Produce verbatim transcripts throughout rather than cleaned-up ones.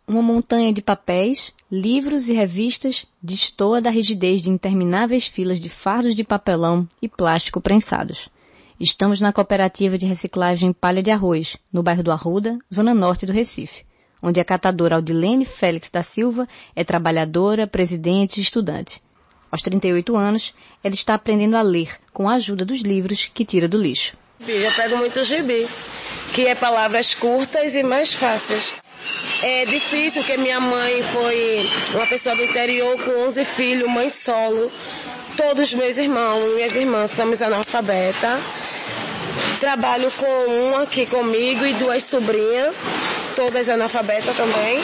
Uma montanha de papéis, livros e revistas destoa da rigidez de intermináveis filas de fardos de papelão e plástico prensados. Estamos na cooperativa de reciclagem Palha de Arroz, no bairro do Arruda, zona norte do Recife, onde a catadora Audilene Félix da Silva é trabalhadora, presidente e estudante. Aos trinta e oito anos, ela está aprendendo a ler com a ajuda dos livros que tira do lixo. Eu pego muito gibi, que é palavras curtas e mais fáceis. É difícil, porque minha mãe foi uma pessoa do interior com onze filhos, mãe solo. Todos meus irmãos e minhas irmãs somos analfabetas. Trabalho com um aqui comigo e duas sobrinhas, todas analfabetas também.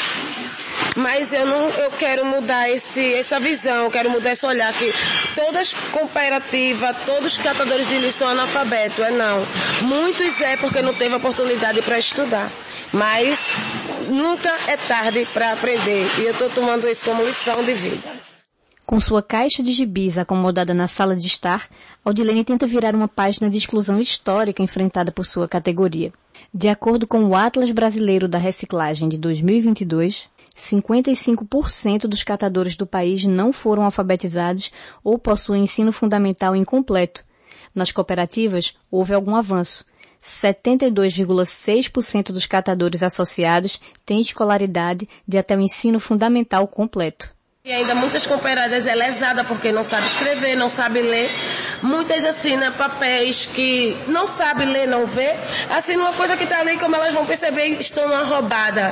Mas eu não, eu quero mudar esse, essa visão, eu quero mudar esse olhar que todas cooperativas, todos os catadores de lixo são analfabetos. É não. Muitos é porque não teve oportunidade para estudar. Mas nunca é tarde para aprender. E eu estou tomando isso como lição de vida. Com sua caixa de gibis acomodada na sala de estar, Audilene tenta virar uma página de exclusão histórica enfrentada por sua categoria. De acordo com o Atlas Brasileiro da Reciclagem de dois mil e vinte e dois, cinquenta e cinco por cento dos catadores do país não foram alfabetizados ou possuem ensino fundamental incompleto. Nas cooperativas, houve algum avanço. setenta e dois vírgula seis por cento dos catadores associados têm escolaridade de até o ensino fundamental completo. E ainda muitas cooperadas é lesada porque não sabe escrever, não sabe ler. Muitas assinam papéis que não sabe ler, não vê. Assinam uma coisa que está ali, como elas vão perceber, estão numa roubada.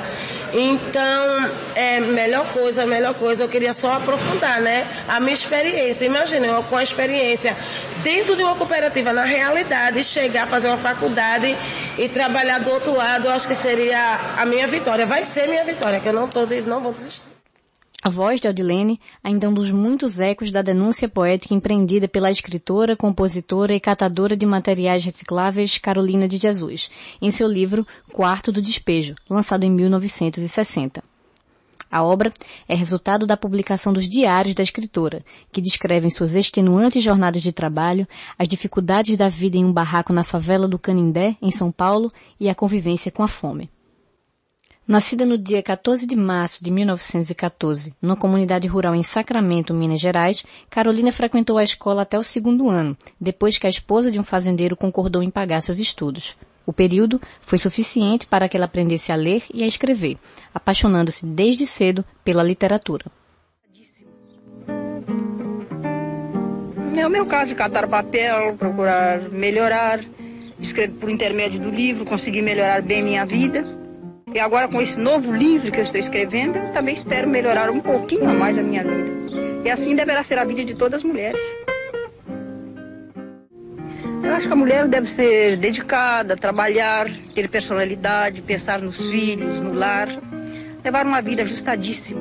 Então, é melhor coisa, melhor coisa. Eu queria só aprofundar, né? A minha experiência. Imagina, eu com a experiência dentro de uma cooperativa, na realidade, chegar a fazer uma faculdade e trabalhar do outro lado, eu acho que seria a minha vitória. Vai ser minha vitória, que eu não, tô, não vou desistir. A voz de Audilene ainda é um dos muitos ecos da denúncia poética empreendida pela escritora, compositora e catadora de materiais recicláveis Carolina de Jesus, em seu livro Quarto do Despejo, lançado em mil novecentos e sessenta. A obra é resultado da publicação dos diários da escritora, que descrevem suas extenuantes jornadas de trabalho, as dificuldades da vida em um barraco na favela do Canindé, em São Paulo, e a convivência com a fome. Nascida no dia quatorze de março de mil novecentos e quatorze, numa comunidade rural em Sacramento, Minas Gerais, Carolina frequentou a escola até o segundo ano, depois que a esposa de um fazendeiro concordou em pagar seus estudos. O período foi suficiente para que ela aprendesse a ler e a escrever, apaixonando-se desde cedo pela literatura. É o meu caso, catar papel, procurar melhorar, escrever por intermédio do livro, conseguir melhorar bem minha vida. E agora, com esse novo livro que eu estou escrevendo, eu também espero melhorar um pouquinho a mais a minha vida. E assim deverá ser a vida de todas as mulheres. Eu acho que a mulher deve ser dedicada, trabalhar, ter personalidade, pensar nos filhos, no lar, levar uma vida ajustadíssima.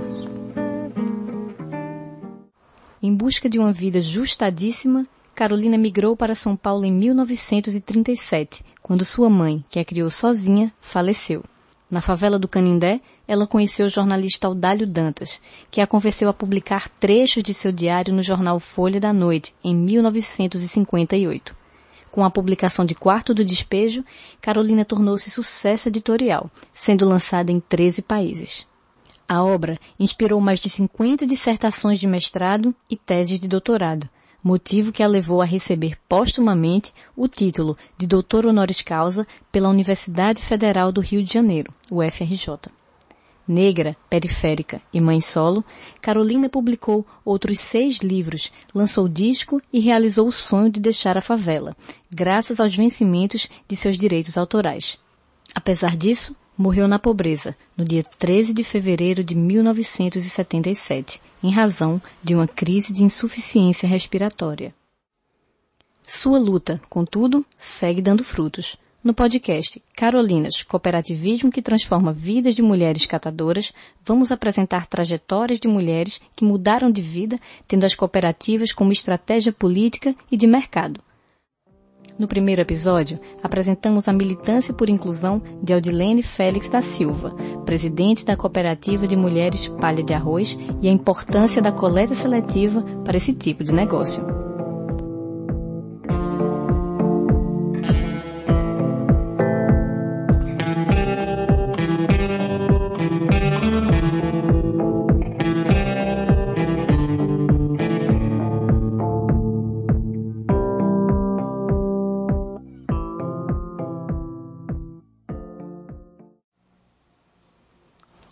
Em busca de uma vida ajustadíssima, Carolina migrou para São Paulo em mil novecentos e trinta e sete, quando sua mãe, que a criou sozinha, faleceu. Na favela do Canindé, ela conheceu o jornalista Audálio Dantas, que a convenceu a publicar trechos de seu diário no jornal Folha da Noite, em mil novecentos e cinquenta e oito. Com a publicação de Quarto do Despejo, Carolina tornou-se sucesso editorial, sendo lançada em treze países. A obra inspirou mais de cinquenta dissertações de mestrado e teses de doutorado, motivo que a levou a receber póstumamente o título de doutor honoris causa pela Universidade Federal do Rio de Janeiro, U F R J. Negra, periférica e mãe solo, Carolina publicou outros seis livros, lançou disco e realizou o sonho de deixar a favela, graças aos vencimentos de seus direitos autorais. Apesar disso, morreu na pobreza, no dia treze de fevereiro de mil novecentos e setenta e sete, em razão de uma crise de insuficiência respiratória. Sua luta, contudo, segue dando frutos. No podcast Carolinas, Cooperativismo que Transforma Vidas de Mulheres Catadoras, vamos apresentar trajetórias de mulheres que mudaram de vida, tendo as cooperativas como estratégia política e de mercado. No primeiro episódio, apresentamos a militância por inclusão de Audilene Félix da Silva, presidente da Cooperativa de Mulheres Palha de Arroz, e a importância da coleta seletiva para esse tipo de negócio.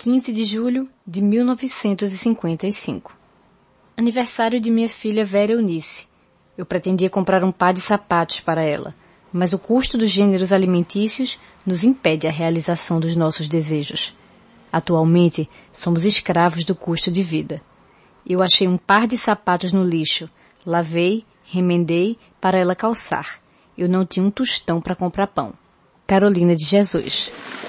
quinze de julho de mil novecentos e cinquenta e cinco. Aniversário de minha filha Vera Eunice. Eu pretendia comprar um par de sapatos para ela, mas o custo dos gêneros alimentícios nos impede a realização dos nossos desejos. Atualmente, somos escravos do custo de vida. Eu achei um par de sapatos no lixo, lavei, remendei para ela calçar. Eu não tinha um tostão para comprar pão. Carolina de Jesus.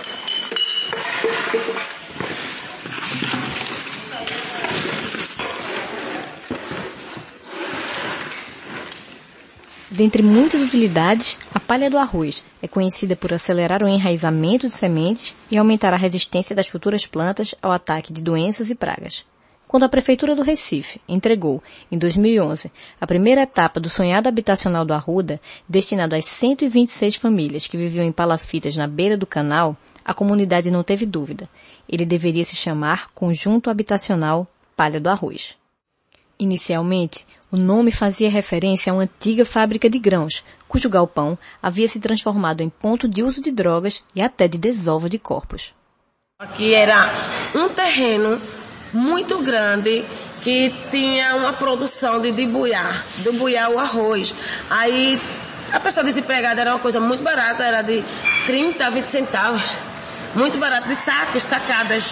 Dentre muitas utilidades, a palha do arroz é conhecida por acelerar o enraizamento de sementes e aumentar a resistência das futuras plantas ao ataque de doenças e pragas. Quando a Prefeitura do Recife entregou, em dois mil e onze, a primeira etapa do sonhado habitacional do Arruda, destinado às cento e vinte e seis famílias que viviam em palafitas na beira do canal, a comunidade não teve dúvida. Ele deveria se chamar Conjunto Habitacional Palha do Arroz. Inicialmente, o nome fazia referência a uma antiga fábrica de grãos, cujo galpão havia se transformado em ponto de uso de drogas e até de desova de corpos. Aqui era um terreno muito grande que tinha uma produção de debuiar, debuiar o arroz. Aí a pessoa desempregada era uma coisa muito barata, era de trinta a vinte centavos, muito barato, de sacos, sacadas.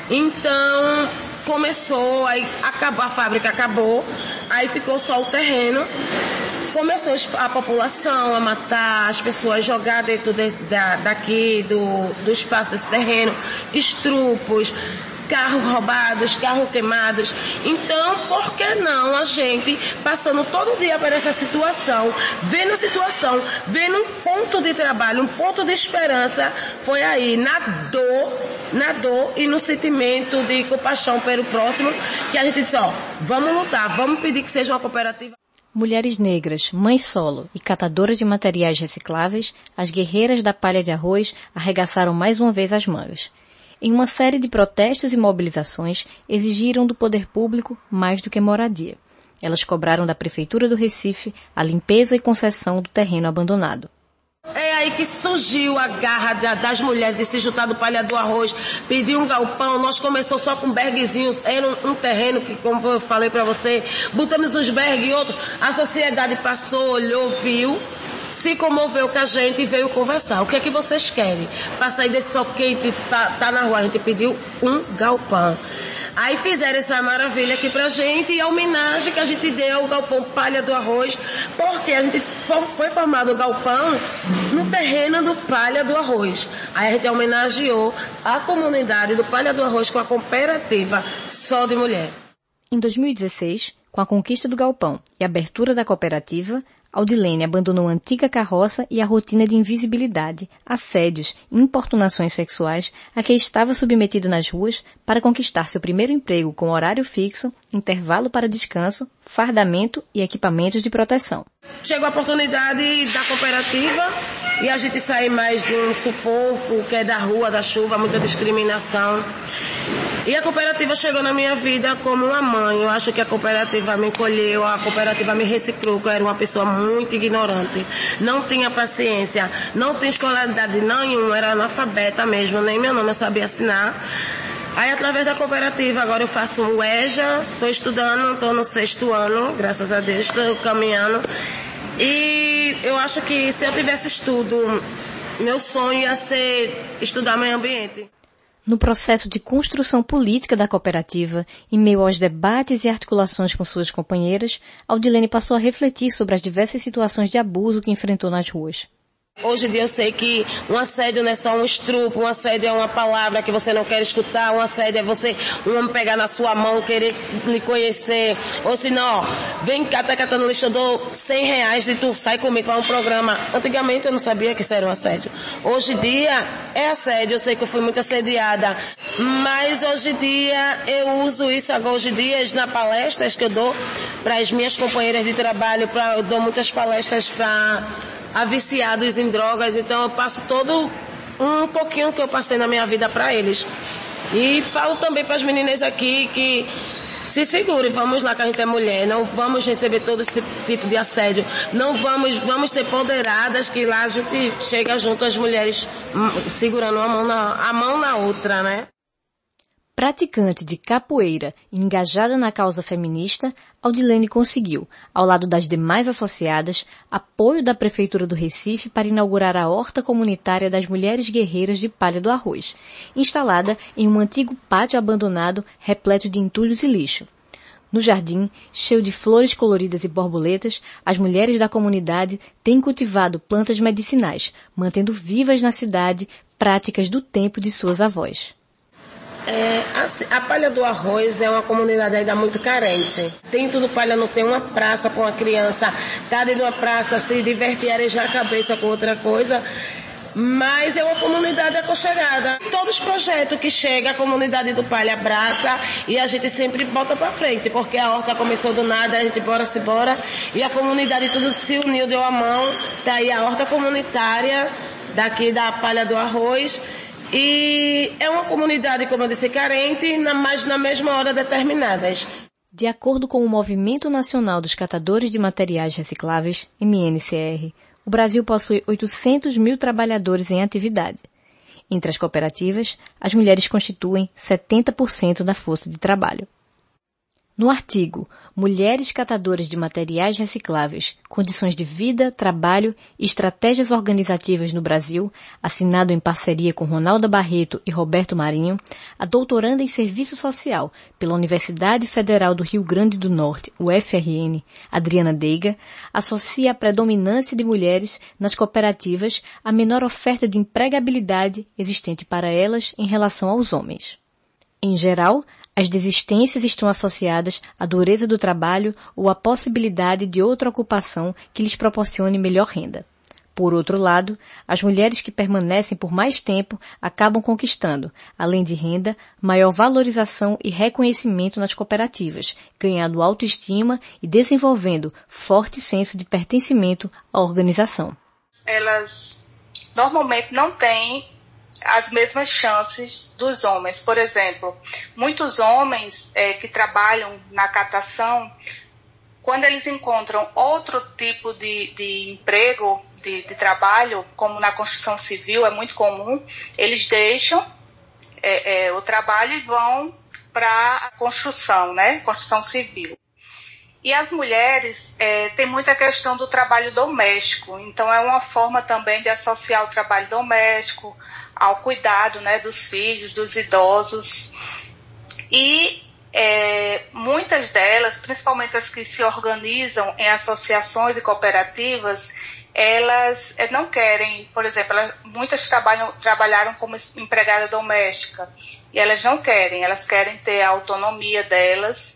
Então começou, aí acabou, a fábrica acabou, aí ficou só o terreno. Começou a população a matar as pessoas, jogar dentro de, da, daqui, do, do espaço desse terreno, estrupos, carros roubados, carros queimados. Então, por que não a gente, passando todo dia por essa situação, vendo a situação, vendo um ponto de trabalho, um ponto de esperança, foi aí, na dor, na dor e no sentimento de compaixão pelo próximo, que a gente disse, ó, vamos lutar, vamos pedir que seja uma cooperativa. Mulheres negras, mães solo e catadoras de materiais recicláveis, as guerreiras da palha de arroz arregaçaram mais uma vez as mangas. Em uma série de protestos e mobilizações, exigiram do poder público mais do que moradia. Elas cobraram da Prefeitura do Recife a limpeza e concessão do terreno abandonado. É aí que surgiu a garra das mulheres de se juntar do Palha do Arroz, pedir um galpão. Nós começamos só com berguezinhos, era um, um terreno que, como eu falei para você, botamos uns bergues e outros. A sociedade passou, olhou, viu, se comoveu com a gente e veio conversar. O que é que vocês querem? Para sair desse sol quente, tá, tá na rua, a gente pediu um galpão. Aí fizeram essa maravilha aqui pra gente e a homenagem que a gente deu ao galpão Palha do Arroz, porque a gente foi formado o galpão no terreno do Palha do Arroz. Aí a gente homenageou a comunidade do Palha do Arroz com a cooperativa Só de Mulher. Em dois mil e dezesseis, com a conquista do galpão e a abertura da cooperativa, Audilene abandonou a antiga carroça e a rotina de invisibilidade, assédios e importunações sexuais a que estava submetida nas ruas para conquistar seu primeiro emprego com horário fixo, intervalo para descanso, fardamento e equipamentos de proteção. Chegou a oportunidade da cooperativa e a gente sair mais de um sufoco que é da rua, da chuva, muita discriminação. E a cooperativa chegou na minha vida como uma mãe. Eu acho que a cooperativa me colheu, a cooperativa me reciclou, que eu era uma pessoa muito ignorante. Não tinha paciência, não tinha escolaridade nenhuma, era analfabeta mesmo, nem meu nome eu sabia assinar. Aí, através da cooperativa, agora eu faço um E J A, estou estudando, estou no sexto ano, graças a Deus, estou caminhando. E eu acho que se eu tivesse estudo, meu sonho ia ser estudar meio ambiente. No processo de construção política da cooperativa, em meio aos debates e articulações com suas companheiras, Audilene passou a refletir sobre as diversas situações de abuso que enfrentou nas ruas. Hoje em dia eu sei que um assédio não é só um estrupo, um assédio é uma palavra que você não quer escutar, um assédio é você, um homem pegar na sua mão, querer lhe conhecer, ou se não, ó, vem cá, tá catando lixo, eu dou cem reais e tu sai comigo para um programa. Antigamente eu não sabia que isso era um assédio. Hoje em dia é assédio, eu sei que eu fui muito assediada, mas hoje em dia eu uso isso agora, hoje em dia, na palestras que eu dou para as minhas companheiras de trabalho, pra, eu dou muitas palestras para a viciados em drogas, então eu passo todo um pouquinho que eu passei na minha vida para eles. E falo também para as meninas aqui que se segurem, vamos lá que a gente é mulher, não vamos receber todo esse tipo de assédio, não vamos, vamos ser ponderadas, que lá a gente chega junto as mulheres segurando a mão na, a mão na outra, né? Praticante de capoeira e engajada na causa feminista, Audilene conseguiu, ao lado das demais associadas, apoio da Prefeitura do Recife para inaugurar a horta comunitária das Mulheres Guerreiras de Palha do Arroz, instalada em um antigo pátio abandonado repleto de entulhos e lixo. No jardim, cheio de flores coloridas e borboletas, as mulheres da comunidade têm cultivado plantas medicinais, mantendo vivas na cidade práticas do tempo de suas avós. É, assim, a Palha do Arroz é uma comunidade ainda muito carente. Dentro do Palha não tem uma praça para uma criança estar dentro de uma praça, se divertir, arejar a cabeça com outra coisa. Mas é uma comunidade aconchegada. Todos os projetos que chegam, a comunidade do Palha abraça e a gente sempre bota para frente, porque a horta começou do nada, a gente bora se bora e a comunidade tudo se uniu, deu a mão. Tá aí a horta comunitária daqui da Palha do Arroz. E é uma comunidade, como eu disse, carente, mas na mesma hora determinadas. De acordo com o Movimento Nacional dos Catadores de Materiais Recicláveis, M N C R, o Brasil possui oitocentos mil trabalhadores em atividade. Entre as cooperativas, as mulheres constituem setenta por cento da força de trabalho. No artigo Mulheres Catadoras de Materiais Recicláveis, Condições de Vida, Trabalho e Estratégias Organizativas no Brasil, assinado em parceria com Ronalda Barreto e Roberto Marinho, a doutoranda em Serviço Social pela Universidade Federal do Rio Grande do Norte, U F R N, Adriana Deiga, associa a predominância de mulheres nas cooperativas à menor oferta de empregabilidade existente para elas em relação aos homens. Em geral, as desistências estão associadas à dureza do trabalho ou à possibilidade de outra ocupação que lhes proporcione melhor renda. Por outro lado, as mulheres que permanecem por mais tempo acabam conquistando, além de renda, maior valorização e reconhecimento nas cooperativas, ganhando autoestima e desenvolvendo forte senso de pertencimento à organização. Elas normalmente não têm as mesmas chances dos homens. Por exemplo, muitos homens é, que trabalham na catação, quando eles encontram outro tipo de, de emprego, de, de trabalho, como na construção civil, é muito comum, eles deixam é, é, o trabalho e vão para a construção, né? Construção civil. E as mulheres é, têm muita questão do trabalho doméstico, então é uma forma também de associar o trabalho doméstico ao cuidado, né, dos filhos, dos idosos. E é, muitas delas, principalmente as que se organizam em associações e cooperativas, elas não querem, por exemplo, elas, muitas trabalham, trabalharam como empregada doméstica e elas não querem, elas querem ter a autonomia delas.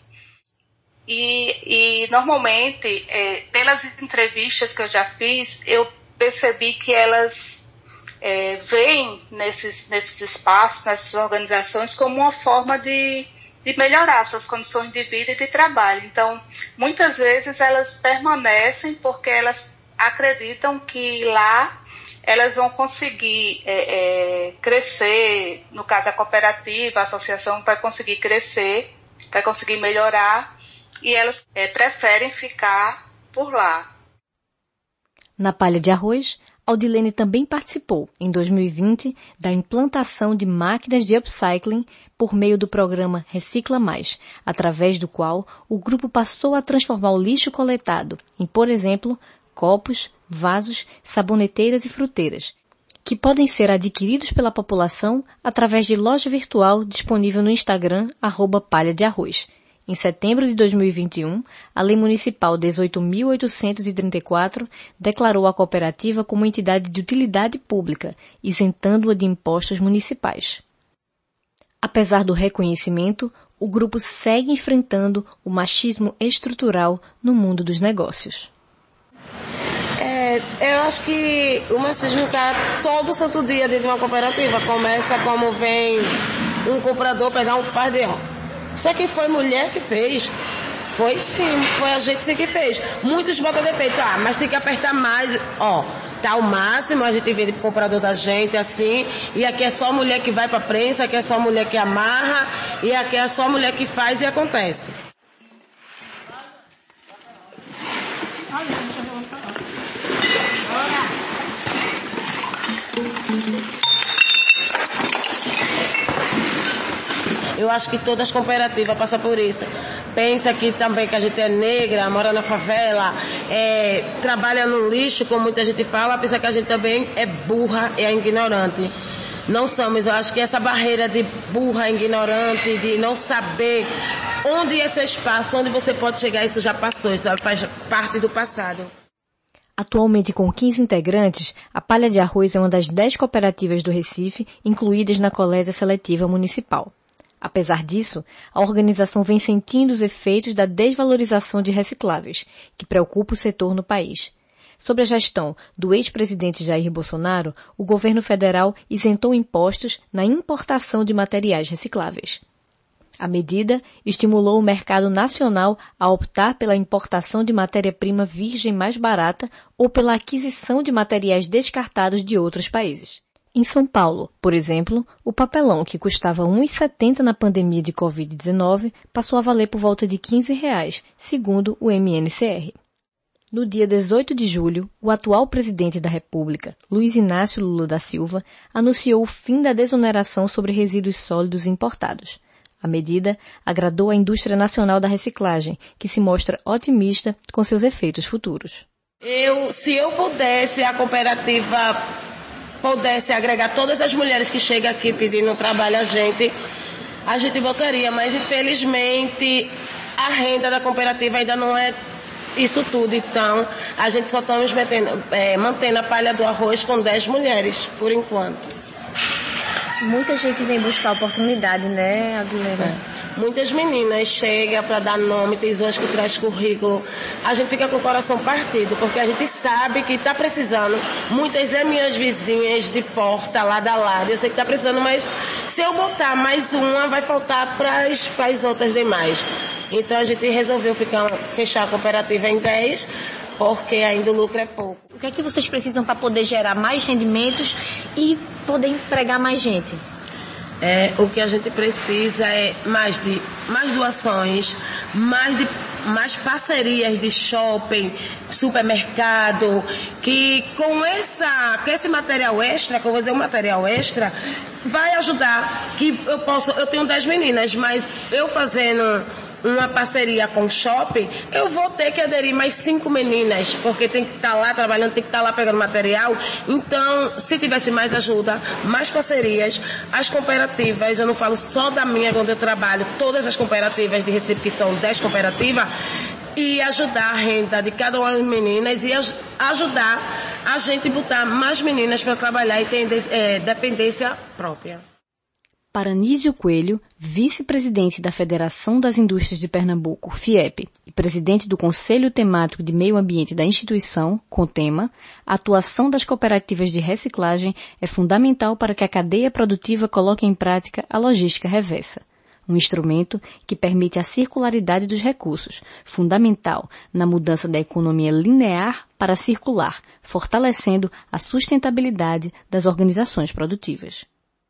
E, e normalmente, é, pelas entrevistas que eu já fiz, eu percebi que elas é, veem nesses, nesses espaços, nessas organizações, como uma forma de, de melhorar suas condições de vida e de trabalho. Então, muitas vezes elas permanecem porque elas acreditam que lá elas vão conseguir é, é, crescer, no caso a cooperativa, a associação vai conseguir crescer, vai conseguir melhorar, e elas é, preferem ficar por lá. Na Palha de Arroz, Audilene também participou, em dois mil e vinte, da implantação de máquinas de upcycling por meio do programa Recicla Mais, através do qual o grupo passou a transformar o lixo coletado em, por exemplo, copos, vasos, saboneteiras e fruteiras, que podem ser adquiridos pela população através de loja virtual disponível no Instagram, arroba Palha de Arroz. Em setembro de dois mil e vinte e um, a Lei Municipal dezoito mil oitocentos e trinta e quatro declarou a cooperativa como entidade de utilidade pública, isentando-a de impostos municipais. Apesar do reconhecimento, o grupo segue enfrentando o machismo estrutural no mundo dos negócios. É, eu acho que o machismo está todo santo dia dentro de uma cooperativa. Começa como vem um comprador pegar um par de... Isso aqui foi mulher que fez. Foi sim, foi a gente sim que fez. Muitos botam defeito, ah, mas tem que apertar mais. Ó, tá o máximo, a gente vende pro comprador da gente, assim. E aqui é só mulher que vai pra prensa, aqui é só mulher que amarra. E aqui é só mulher que faz e acontece. Eu acho que todas as cooperativas passam por isso. Pensa que também que a gente é negra, mora na favela, é, trabalha no lixo, como muita gente fala, pensa que a gente também é burra e é ignorante. Não somos, eu acho que essa barreira de burra, ignorante, de não saber onde é seu espaço, onde você pode chegar, isso já passou, isso faz parte do passado. Atualmente com quinze integrantes, a Palha de Arroz é uma das dez cooperativas do Recife incluídas na coleta seletiva municipal. Apesar disso, a organização vem sentindo os efeitos da desvalorização de recicláveis, que preocupa o setor no país. Sob a gestão do ex-presidente Jair Bolsonaro, o governo federal isentou impostos na importação de materiais recicláveis. A medida estimulou o mercado nacional a optar pela importação de matéria-prima virgem mais barata ou pela aquisição de materiais descartados de outros países. Em São Paulo, por exemplo, o papelão, que custava um real e setenta centavos na pandemia de covid dezenove, passou a valer por volta de quinze reais, segundo o M N C R. No dia dezoito de julho, o atual presidente da República, Luiz Inácio Lula da Silva, anunciou o fim da desoneração sobre resíduos sólidos importados. A medida agradou a indústria nacional da reciclagem, que se mostra otimista com seus efeitos futuros. Eu, se eu pudesse, a cooperativa pudesse agregar todas as mulheres que chegam aqui pedindo trabalho a gente, a gente voltaria, mas infelizmente a renda da cooperativa ainda não é isso tudo, então a gente só estamos metendo, é, mantendo a Palha do Arroz com dez mulheres, por enquanto. Muita gente vem buscar oportunidade, né, Adilema? É. Muitas meninas chegam para dar nome, tem umas que traz currículo. A gente fica com o coração partido, porque a gente sabe que está precisando. Muitas é minhas vizinhas de porta, lado a lado. Eu sei que está precisando, mas se eu botar mais uma, vai faltar para as outras demais. Então a gente resolveu ficar, fechar a cooperativa em dez, porque ainda o lucro é pouco. O que é que vocês precisam para poder gerar mais rendimentos e poder empregar mais gente? É, o que a gente precisa é mais de mais doações, mais, de, mais parcerias de shopping, supermercado, que com, essa, com esse material extra, que eu vou dizer um material extra, vai ajudar, que eu posso, eu tenho dez meninas, mas eu fazendo uma parceria com o shopping, eu vou ter que aderir mais cinco meninas, porque tem que estar lá trabalhando, tem que estar lá pegando material. Então, se tivesse mais ajuda, mais parcerias, as cooperativas, eu não falo só da minha, onde eu trabalho, todas as cooperativas de Recife, que são dez cooperativas, e ajudar a renda de cada uma das meninas e ajudar a gente botar mais meninas para trabalhar e ter é, dependência própria. Para Anísio Coelho, vice-presidente da Federação das Indústrias de Pernambuco, FIEP, e presidente do Conselho Temático de Meio Ambiente da instituição, CONTEMA, a atuação das cooperativas de reciclagem é fundamental para que a cadeia produtiva coloque em prática a logística reversa, um instrumento que permite a circularidade dos recursos, fundamental na mudança da economia linear para circular, fortalecendo a sustentabilidade das organizações produtivas.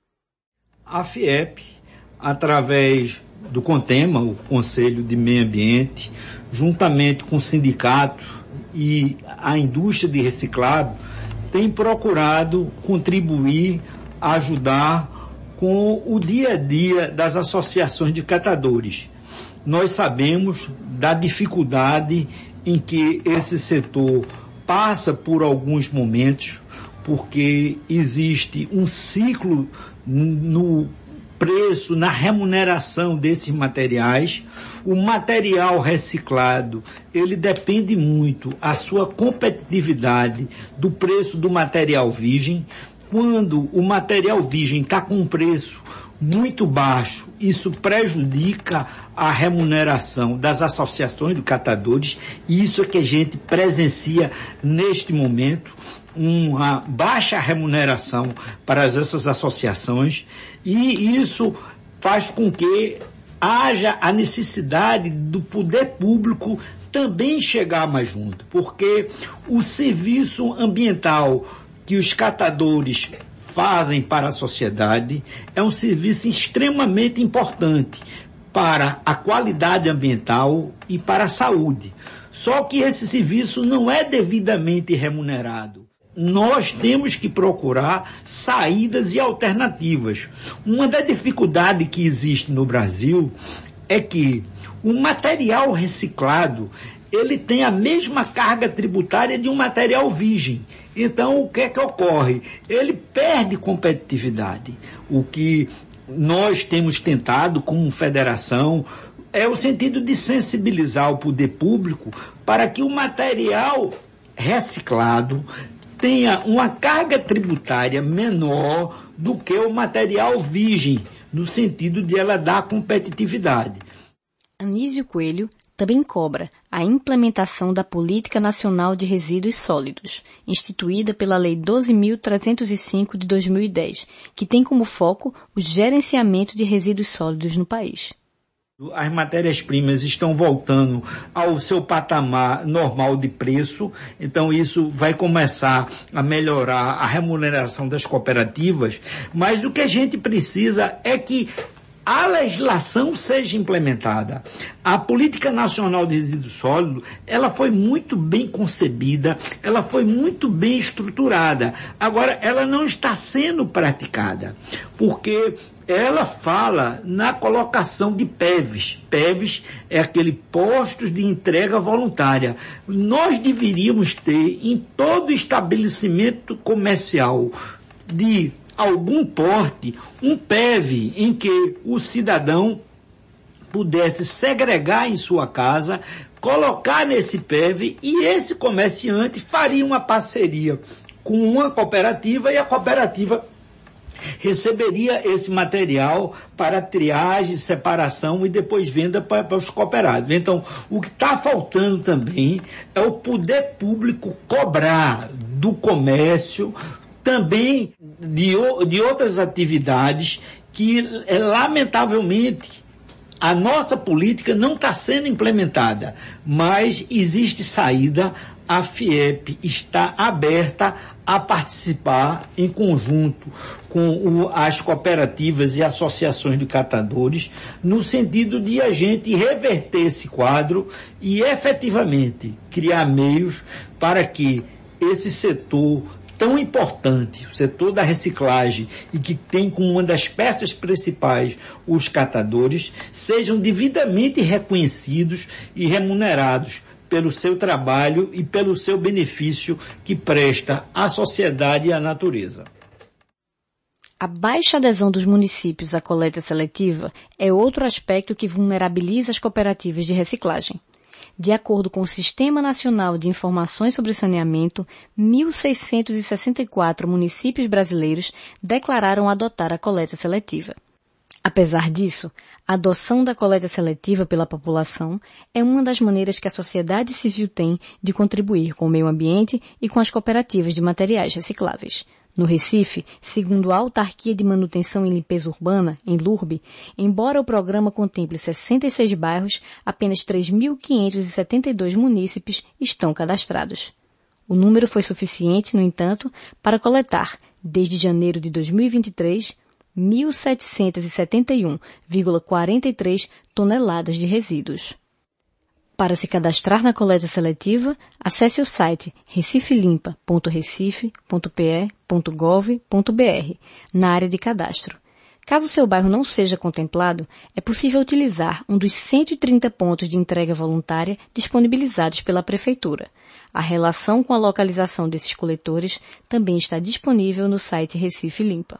A FIEP, através do CONTEMA, o Conselho de Meio Ambiente, juntamente com o sindicato e a indústria de reciclado, tem procurado contribuir, ajudar com o dia a dia das associações de catadores. Nós sabemos da dificuldade em que esse setor passa por alguns momentos, porque existe um ciclo no preço, na remuneração desses materiais. O material reciclado, ele depende muito a sua competitividade do preço do material virgem. Quando o material virgem está com um preço muito baixo, isso prejudica a remuneração das associações de catadores, e isso é que a gente presencia neste momento, uma baixa remuneração para essas associações, e isso faz com que haja a necessidade do poder público também chegar mais junto, porque o serviço ambiental que os catadores fazem para a sociedade é um serviço extremamente importante para a qualidade ambiental e para a saúde. Só que esse serviço não é devidamente remunerado. nós temos que procurar saídas e alternativas. Uma das dificuldades que existe no Brasil é que o material reciclado, ele tem a mesma carga tributária de um material virgem. Então, o que é que ocorre? Ele perde competitividade. O que nós temos tentado como federação é o sentido de sensibilizar o poder público para que o material reciclado tenha uma carga tributária menor do que o material virgem, no sentido de ela dar competitividade. Anísio Coelho também cobra a implementação da Política Nacional de Resíduos Sólidos, instituída pela Lei doze mil trezentos e cinco de dois mil e dez, que tem como foco o gerenciamento de resíduos sólidos no país. As matérias-primas estão voltando ao seu patamar normal de preço, então isso vai começar a melhorar a remuneração das cooperativas, mas o que a gente precisa é que a legislação seja implementada. A Política Nacional de Resíduos Sólidos, ela foi muito bem concebida, ela foi muito bem estruturada. Agora, ela não está sendo praticada, porque ela fala na colocação de P E Vs. P E Vs é aquele postos de entrega voluntária. Nós deveríamos ter em todo estabelecimento comercial de algum porte, um P E V em que o cidadão pudesse segregar em sua casa, colocar nesse P E V e esse comerciante faria uma parceria com uma cooperativa e a cooperativa receberia esse material para triagem, separação e depois venda para, para os cooperados. Então, o que está faltando também é o poder público cobrar do comércio, também de, de outras atividades que, lamentavelmente, a nossa política não está sendo implementada, mas existe saída. A FIEP está aberta a participar em conjunto com o, as cooperativas e associações de catadores, no sentido de a gente reverter esse quadro e efetivamente criar meios para que esse setor tão importante, o setor da reciclagem, e que tem como uma das peças principais os catadores, sejam devidamente reconhecidos e remunerados pelo seu trabalho e pelo seu benefício que presta à sociedade e à natureza. A baixa adesão dos municípios à coleta seletiva é outro aspecto que vulnerabiliza as cooperativas de reciclagem. De acordo com o Sistema Nacional de Informações sobre Saneamento, mil seiscentos e sessenta e quatro municípios brasileiros declararam adotar a coleta seletiva. Apesar disso, a adoção da coleta seletiva pela população é uma das maneiras que a sociedade civil tem de contribuir com o meio ambiente e com as cooperativas de materiais recicláveis. No Recife, segundo a Autarquia de Manutenção e Limpeza Urbana, em LURB, embora o programa contemple sessenta e seis bairros, apenas três mil quinhentos e setenta e dois munícipes estão cadastrados. O número foi suficiente, no entanto, para coletar, desde janeiro de dois mil e vinte e três, mil setecentos e setenta e um vírgula quarenta e três toneladas de resíduos. Para se cadastrar na coleta seletiva, acesse o site recifelimpa ponto recife ponto p e ponto gov ponto b r, na área de cadastro. Caso seu bairro não seja contemplado, é possível utilizar um dos cento e trinta pontos de entrega voluntária disponibilizados pela Prefeitura. A relação com a localização desses coletores também está disponível no site Recife Limpa.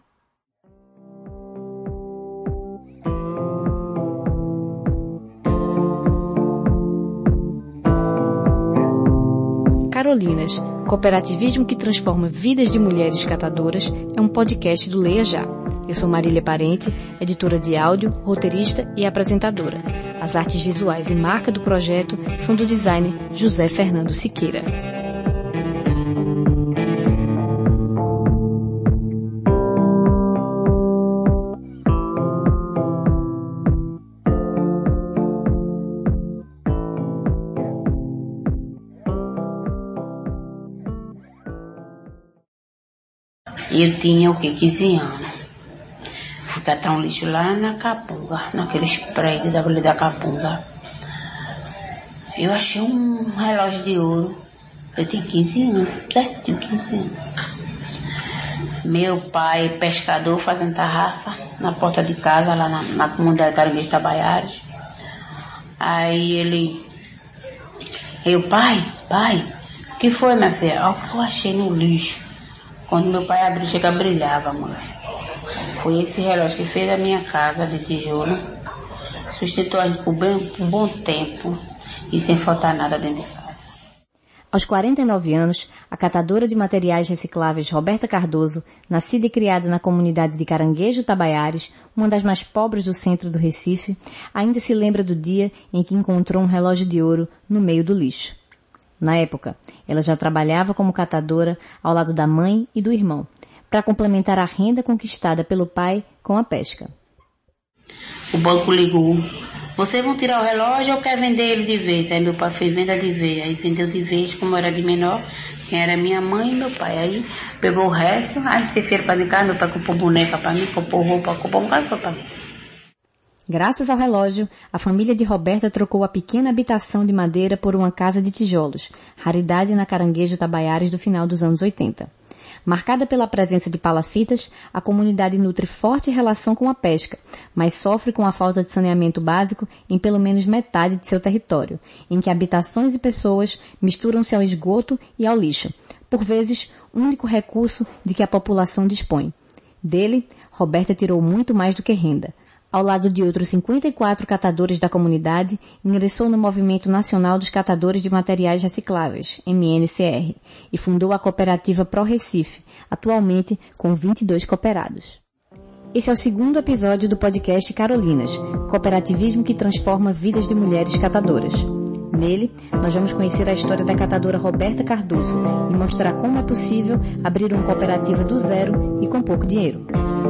Carolinas, cooperativismo que transforma vidas de mulheres catadoras, é um podcast do Leia Já. Eu sou Marília Parente, editora de áudio, roteirista e apresentadora. As artes visuais e marca do projeto são do designer José Fernando Siqueira. Eu tinha o que, quinze anos. Fui catar um lixo lá na Capunga, naqueles prédios da Vila da Capunga. Eu achei um relógio de ouro, Eu tinha quinze anos, certinho, quinze anos. Meu pai, pescador, fazendo tarrafa na porta de casa, lá na, na comunidade Caranguejo Itabaiares. Aí ele... Eu, pai, pai, o que foi, minha filha? Olha o que eu achei no lixo. Quando meu pai abriu, chega, brilhava, mulher. Foi esse relógio que fez a minha casa de tijolo. Sustentou a gente por, bem, por um bom tempo e sem faltar nada dentro de casa. Aos quarenta e nove anos, a catadora de materiais recicláveis Roberta Cardoso, nascida e criada na comunidade de Caranguejo Itabaiares, uma das mais pobres do centro do Recife, ainda se lembra do dia em que encontrou um relógio de ouro no meio do lixo. Na época, ela já trabalhava como catadora ao lado da mãe e do irmão, para complementar a renda conquistada pelo pai com a pesca. O banco ligou. Vocês vão tirar o relógio ou quer vender ele de vez? Aí meu pai fez venda de vez. Aí vendeu de vez, como era de menor, quem era minha mãe e meu pai. Aí pegou o resto, aí terceiro para de casa, meu pai comprou boneca para mim, comprou roupa, comprou um bocado para mim. Graças ao relógio, a família de Roberta trocou a pequena habitação de madeira por uma casa de tijolos, raridade na Caranguejo Itabaiares do final dos anos oitenta. Marcada pela presença de palafitas, a comunidade nutre forte relação com a pesca, mas sofre com a falta de saneamento básico em pelo menos metade de seu território, em que habitações e pessoas misturam-se ao esgoto e ao lixo, por vezes único recurso de que a população dispõe. Dele, Roberta tirou muito mais do que renda. Ao lado de outros cinquenta e quatro catadores da comunidade, ingressou no Movimento Nacional dos Catadores de Materiais Recicláveis, M N C R, e fundou a cooperativa Pro Recife, atualmente com vinte e dois cooperados. Esse é o segundo episódio do podcast Carolinas, cooperativismo que transforma vidas de mulheres catadoras. Nele, nós vamos conhecer a história da catadora Roberta Cardoso e mostrar como é possível abrir uma cooperativa do zero e com pouco dinheiro.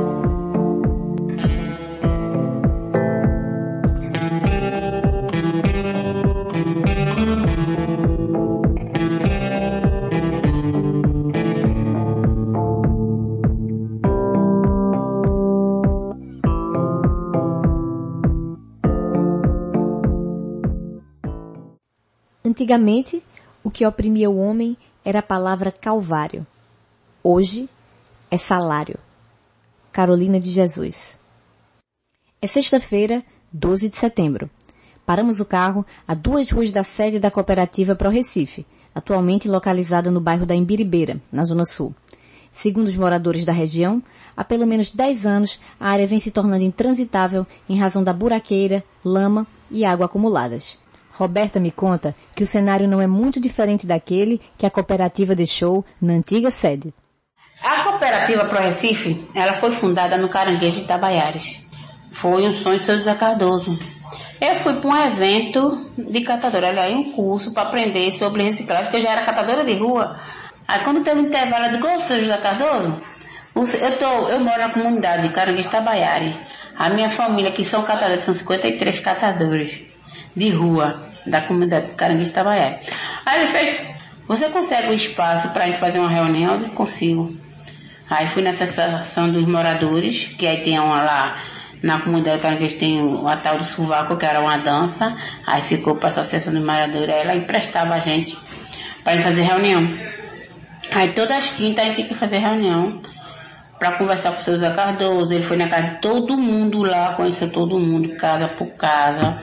Antigamente, o que oprimia o homem era a palavra calvário. Hoje, é salário. Carolina de Jesus. É sexta-feira, doze de setembro. Paramos o carro a duas ruas da sede da cooperativa Pro Recife, atualmente localizada no bairro da Imbiribeira, na Zona Sul. Segundo os moradores da região, há pelo menos dez anos a área vem se tornando intransitável em razão da buraqueira, lama e água acumuladas. Roberta me conta que o cenário não é muito diferente daquele que a cooperativa deixou na antiga sede. A cooperativa Pro Recife, ela foi fundada no Caranguejo Itabaiares. Foi um sonho do seu José Cardoso. Eu fui para um evento de catadora, aliás, um curso para aprender sobre reciclagem, porque eu já era catadora de rua. Aí quando teve um intervalo, eu digo, ô, seu José Cardoso, eu, tô, eu moro na comunidade de Caranguejo Itabaiares. A minha família, que são catadores, são cinquenta e três catadores de rua da comunidade de Caranguejo Itabaiares. Aí ele fez, você consegue um espaço para a gente fazer uma reunião? Eu disse, consigo. Aí fui nessa associação dos moradores, que aí tem uma lá na comunidade de Caranguejo, tem o a tal do sovaco, que era uma dança. Aí ficou para a associação dos moradores, aí ela emprestava a gente para a gente fazer reunião. Aí todas as quintas a gente tinha que fazer reunião para conversar com o seu José Cardoso. Ele foi na casa de todo mundo lá, conheceu todo mundo, casa por casa.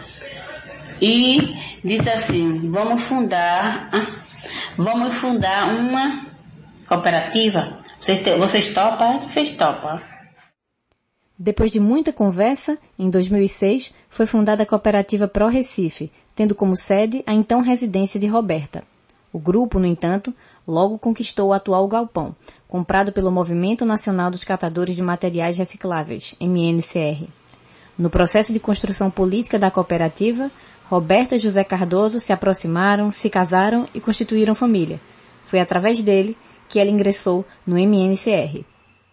E disse assim, vamos fundar, vamos fundar uma cooperativa. Vocês, te, vocês topam? Fez topa. Depois de muita conversa, em dois mil e seis, foi fundada a cooperativa Pro Recife, tendo como sede a então residência de Roberta. O grupo, no entanto, logo conquistou o atual galpão, comprado pelo Movimento Nacional dos Catadores de Materiais Recicláveis, M N C R. No processo de construção política da cooperativa, Roberta e José Cardoso se aproximaram, se casaram e constituíram família. Foi através dele que ela ingressou no M N C R.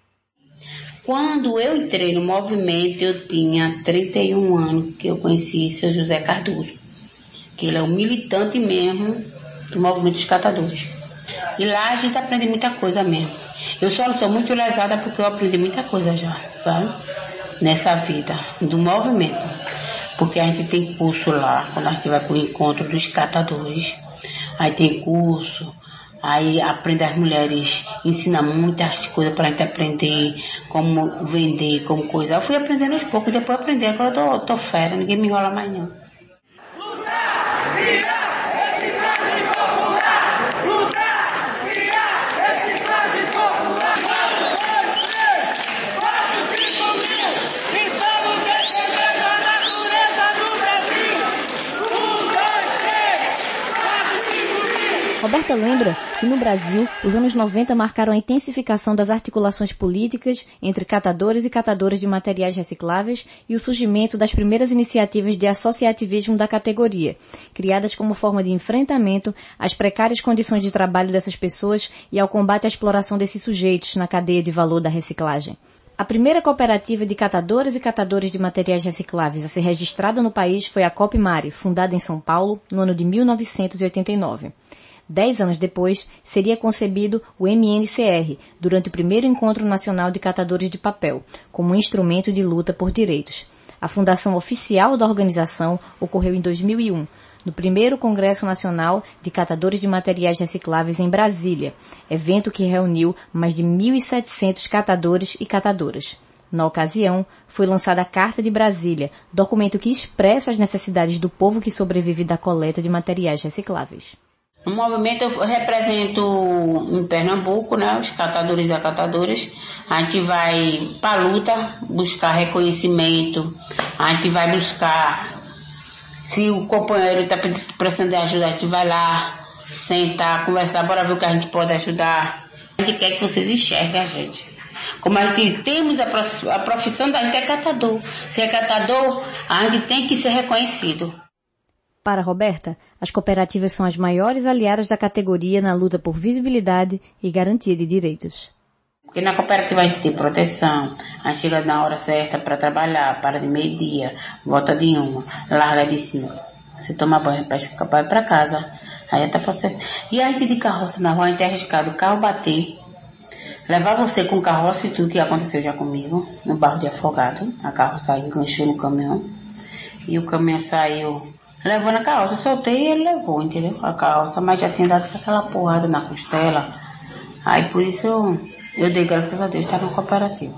Quando eu entrei no movimento, eu tinha trinta e um anos que eu conheci o seu José Cardoso, que ele é um militante mesmo do movimento dos catadores. E lá a gente aprende muita coisa mesmo. Eu só não sou muito lesada porque eu aprendi muita coisa já, sabe? Nessa vida, do movimento. Porque a gente tem curso lá, quando a gente vai para o encontro dos catadores. Aí tem curso, Aí aprende as mulheres, ensina muitas coisas para a gente aprender, como vender, como coisa. Eu fui aprendendo aos poucos, depois aprendi, agora eu tô, tô fera, ninguém me enrola mais não. Lutar, virar, reciclagem popular! Lutar, virar, reciclagem popular! Vamos vencer! quatro, cinco mil! Estamos defendendo a natureza do Brasil! Um, dois, três! quatro, cinco mil! Roberta lembra que no Brasil, os anos noventa marcaram a intensificação das articulações políticas entre catadores e catadoras de materiais recicláveis e o surgimento das primeiras iniciativas de associativismo da categoria, criadas como forma de enfrentamento às precárias condições de trabalho dessas pessoas e ao combate à exploração desses sujeitos na cadeia de valor da reciclagem. A primeira cooperativa de catadoras e catadores de materiais recicláveis a ser registrada no país foi a Copmare, fundada em São Paulo no ano de mil novecentos e oitenta e nove. Dez anos depois, seria concebido o M N C R, durante o primeiro Encontro Nacional de Catadores de Papel, como um instrumento de luta por direitos. A fundação oficial da organização ocorreu em dois mil e um, no primeiro Congresso Nacional de Catadores de Materiais Recicláveis em Brasília, evento que reuniu mais de mil e setecentos catadores e catadoras. Na ocasião, foi lançada a Carta de Brasília, documento que expressa as necessidades do povo que sobrevive da coleta de materiais recicláveis. No movimento eu represento em Pernambuco, né, os catadores e catadoras. A gente vai para a luta, buscar reconhecimento, a gente vai buscar, se o companheiro está precisando de ajuda, a gente vai lá, sentar, conversar, bora ver o que a gente pode ajudar. A gente quer que vocês enxerguem a gente. Como a gente temos a profissão da gente é catador. Se é catador, a gente tem que ser reconhecido. Para Roberta, as cooperativas são as maiores aliadas da categoria na luta por visibilidade e garantia de direitos. Porque na cooperativa a gente tem proteção, a gente chega na hora certa para trabalhar, para de meio-dia, volta de uma, larga de cinco. Você toma banho, pesca, vai para casa, aí está processo. E a gente de carroça na rua, a gente é arriscado o carro bater, levar você com carroça e tudo que aconteceu já comigo, no Barro de Afogado. A carroça enganchou no caminhão e o caminhão saiu levando a carroça. Eu soltei e ele levou, entendeu? A carroça, mas já tinha dado aquela porrada na costela. Aí por isso eu, eu dei graças a Deus estar na cooperativa.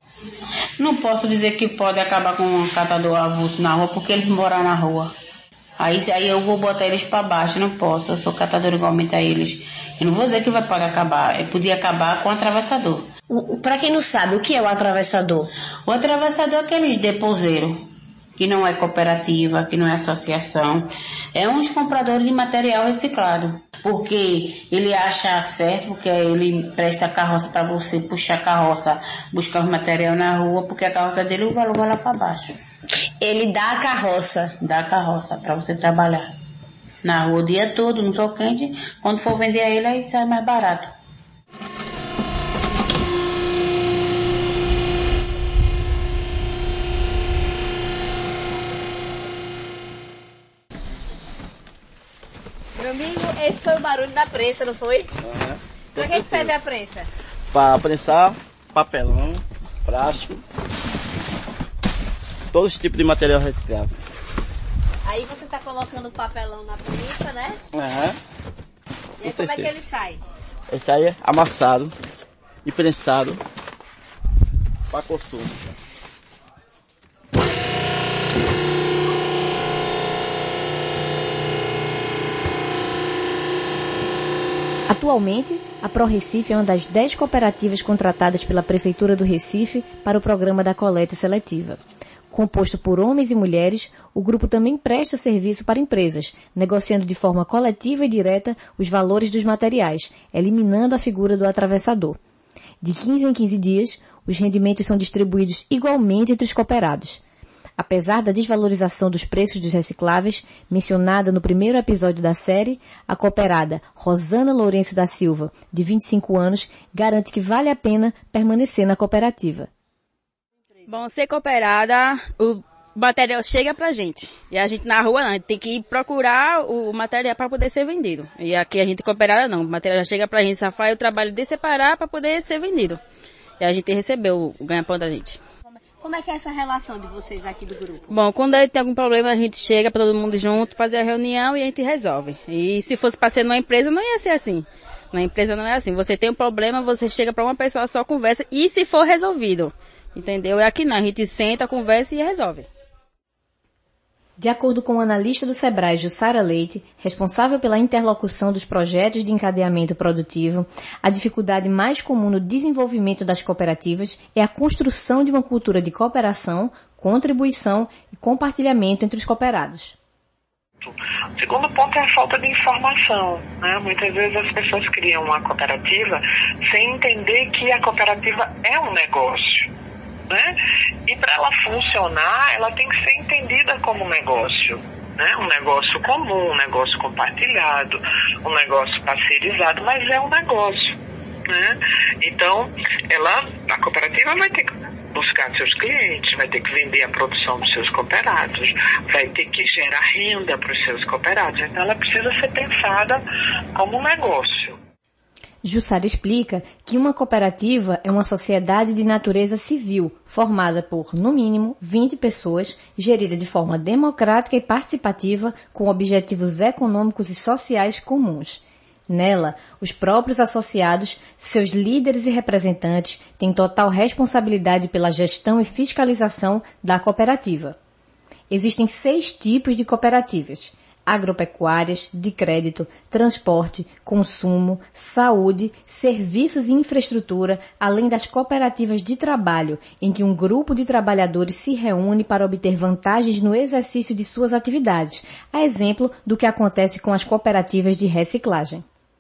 Não posso dizer que pode acabar com um catador avulso na rua, porque eles moram na rua. Aí, aí eu vou botar eles para baixo, não posso. Eu sou catador igualmente a eles. Eu não vou dizer que vai pode acabar. Eu podia acabar com o atravessador. Para quem não sabe, o que é o atravessador? O atravessador é aqueles deposeiros, que não é cooperativa, que não é associação, é uns compradores de material reciclado. Porque ele acha certo, porque ele presta a carroça para você puxar a carroça, buscar os material na rua, porque a carroça dele o valor vai lá para baixo. Ele dá a carroça? Dá a carroça para você trabalhar na rua o dia todo, no sol quente. Quando for vender a ele, aí sai mais barato. Meu amigo, esse foi o barulho da prensa, não foi? Uhum. Para que serve a prensa? Para prensar papelão, plástico, todos os tipos de material reciclável. Aí você está colocando o papelão na prensa, né? Uhum. E aí como certeza. é que ele sai? Esse aí é amassado e prensado para consumo. Atualmente, a ProRecife é uma das dez cooperativas contratadas pela Prefeitura do Recife para o programa da coleta seletiva. Composto por homens e mulheres, o grupo também presta serviço para empresas, negociando de forma coletiva e direta os valores dos materiais, eliminando a figura do atravessador. De quinze em quinze dias, os rendimentos são distribuídos igualmente entre os cooperados. Apesar da desvalorização dos preços dos recicláveis, mencionada no primeiro episódio da série, a cooperada Rosana Lourenço da Silva, de vinte e cinco anos, garante que vale a pena permanecer na cooperativa. Bom, ser cooperada, o material chega pra gente. E a gente na rua não, a gente tem que ir procurar o material para poder ser vendido. E aqui a gente cooperada não, o material já chega pra gente, só faz o trabalho de separar para poder ser vendido. E a gente recebeu o ganha-pão da gente. Como é que é essa relação de vocês aqui do grupo? Bom, quando a gente tem algum problema, a gente chega para todo mundo junto, fazer a reunião e a gente resolve. E se fosse para ser numa empresa, não ia ser assim. Na empresa não é assim. Você tem um problema, você chega para uma pessoa só, conversa, e se for resolvido. Entendeu? É aqui não. A gente senta, conversa e resolve. De acordo com o analista do Sebrae, Jussara Leite, responsável pela interlocução dos projetos de encadeamento produtivo, a dificuldade mais comum no desenvolvimento das cooperativas é a construção de uma cultura de cooperação, contribuição e compartilhamento entre os cooperados. O segundo ponto é a falta de informação, né? Muitas vezes as pessoas criam uma cooperativa sem entender que a cooperativa é um negócio, né? E para ela funcionar, ela tem que ser entendida como um negócio, né? Um negócio comum, um negócio compartilhado, um negócio parceirizado, mas é um negócio, né? Então, ela, a cooperativa vai ter que buscar seus clientes, vai ter que vender a produção dos seus cooperados, vai ter que gerar renda para os seus cooperados. Então, ela precisa ser pensada como um negócio. Jussara explica que uma cooperativa é uma sociedade de natureza civil, formada por, no mínimo, vinte pessoas, gerida de forma democrática e participativa, com objetivos econômicos e sociais comuns. Nela, os próprios associados, seus líderes e representantes têm total responsabilidade pela gestão e fiscalização da cooperativa. Existem seis tipos de cooperativas: agropecuárias, de crédito, transporte, consumo, saúde, serviços e infraestrutura, além das cooperativas de trabalho, em que um grupo de trabalhadores se reúne para obter vantagens no exercício de suas atividades, a exemplo do que acontece com as cooperativas de reciclagem.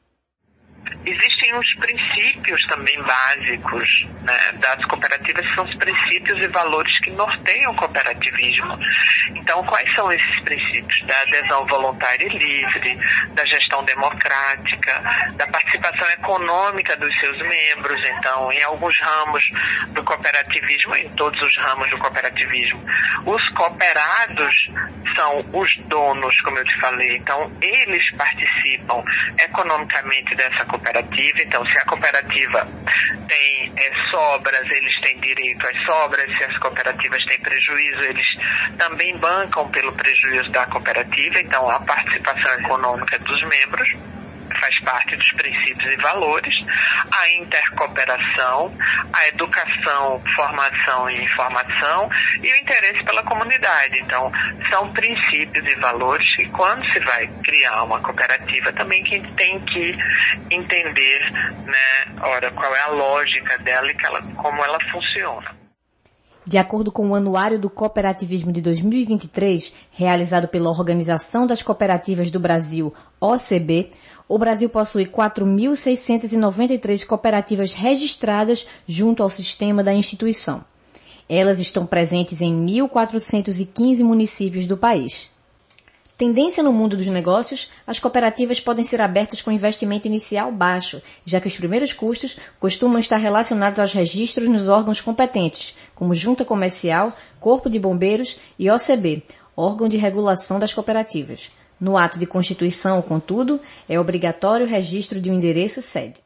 Existem os princípios também básicos, né, das cooperativas, que são os princípios e valores que norteiam o cooperativismo. Então, quais são esses princípios? Da adesão voluntária e livre, da gestão democrática, da participação econômica dos seus membros. Então, em alguns ramos do cooperativismo, em todos os ramos do cooperativismo, os cooperados são os donos, como eu te falei. Então, eles participam economicamente dessa cooperativa. Então, se a cooperativa tem é, sobras, eles têm direito às sobras. Se as cooperativas têm prejuízo, eles também bancam pelo prejuízo da cooperativa. Então, a participação econômica dos membros faz parte dos princípios e valores, a intercooperação, a educação, formação e informação e o interesse pela comunidade. Então, são princípios e valores que, quando se vai criar uma cooperativa, também que tem que entender, né, ora, qual é a lógica dela e que ela, como ela funciona. De acordo com o Anuário do Cooperativismo de dois mil e vinte e três, realizado pela Organização das Cooperativas do Brasil, O C B, o Brasil possui quatro mil seiscentas e noventa e três cooperativas registradas junto ao sistema da instituição. Elas estão presentes em mil quatrocentos e quinze municípios do país. Tendência no mundo dos negócios, as cooperativas podem ser abertas com investimento inicial baixo, já que os primeiros custos costumam estar relacionados aos registros nos órgãos competentes, como Junta Comercial, Corpo de Bombeiros e O C B, órgão de regulação das cooperativas. No ato de constituição, contudo, é obrigatório o registro de um endereço sede.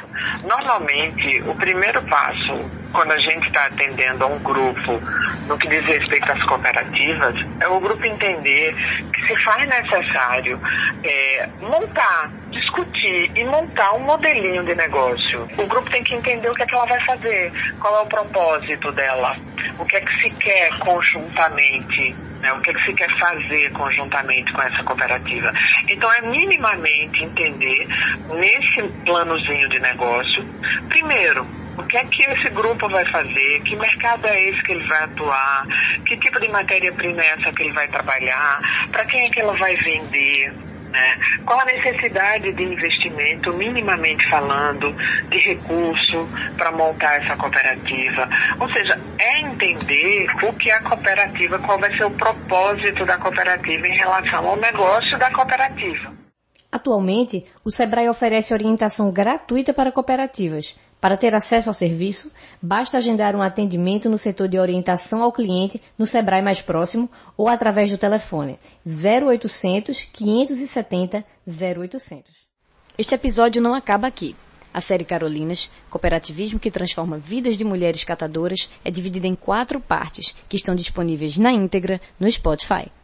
Normalmente, o primeiro passo, quando a gente está atendendo a um grupo no que diz respeito às cooperativas, é o grupo entender que se faz necessário é, montar, discutir e montar um modelinho de negócio. O grupo tem que entender o que é que ela vai fazer, qual é o propósito dela, o que é que se quer conjuntamente, né, o que é que se quer fazer conjuntamente com essa cooperativa. Então, é minimamente entender, nesse planozinho de negócio, primeiro, o que é que esse grupo vai fazer, que mercado é esse que ele vai atuar, que tipo de matéria-prima é essa que ele vai trabalhar, para quem é que ela vai vender, né? Qual a necessidade de investimento, minimamente falando, de recurso para montar essa cooperativa. Ou seja, é entender o que é a cooperativa, qual vai ser o propósito da cooperativa em relação ao negócio da cooperativa. Atualmente, o Sebrae oferece orientação gratuita para cooperativas. Para ter acesso ao serviço, basta agendar um atendimento no setor de orientação ao cliente no Sebrae mais próximo ou através do telefone zero oitocentos, quinhentos e setenta, zero oitocentos. Este episódio não acaba aqui. A série Carolinas, Cooperativismo que transforma vidas de mulheres catadoras, é dividida em quatro partes, que estão disponíveis na íntegra no Spotify.